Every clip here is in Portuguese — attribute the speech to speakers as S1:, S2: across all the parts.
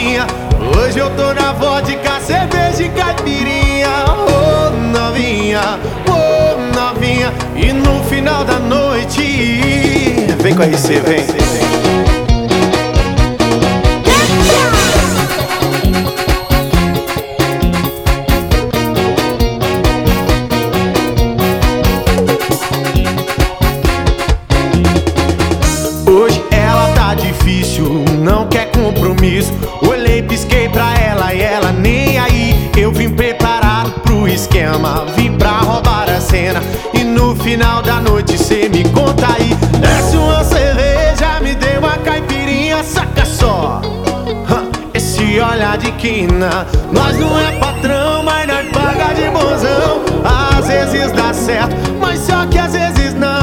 S1: novinha. Hoje eu tô na vodka, cerveja e caipirinha. Ô novinha, ô novinha. E no final da noite, vem com a RC, vem. Hoje ela tá difícil, não quer compromisso. Olhei, pisquei pra ela e ela nem aí. Eu vim preparado pro esquema, vim pra roubar a cena. E no final da noite cê me conta aí. Desce uma cerveja, me dê uma caipirinha, saca só. Esse olhar de quina, nós não é patrão, mas nós paga de bonzão. Às vezes dá certo, mas só que às vezes não.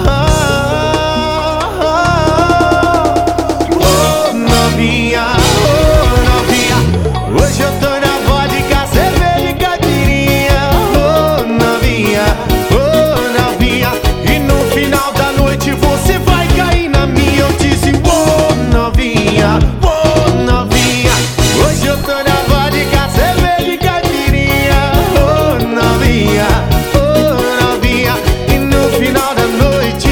S1: Hoje eu tô na vodka, cerveja e caipirinha. Ô novinha, ô novinha. E no final da noite você vai cair na minha. Eu disse, ô novinha, ô novinha. Hoje eu tô na vodka, cerveja e caipirinha. Ô novinha, ô novinha. E no final da noite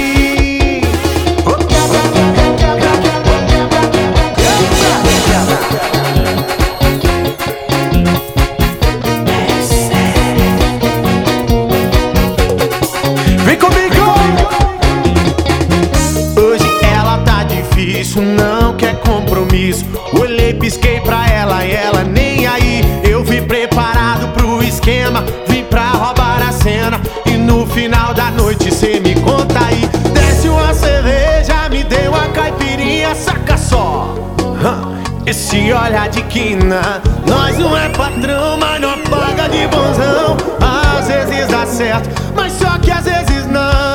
S1: vem comigo! Hoje ela tá difícil, não quer compromisso. Olhei, pisquei pra ela e ela nem aí. Eu vim preparado pro esquema, vim pra roubar a cena. E no final da noite cê me conta aí. Desce uma cerveja, me dê uma caipirinha, saca só. Esse olhar de quina, nós não é patrão, mas não paga de bonzão. Às vezes dá certo, mas só que às vezes não.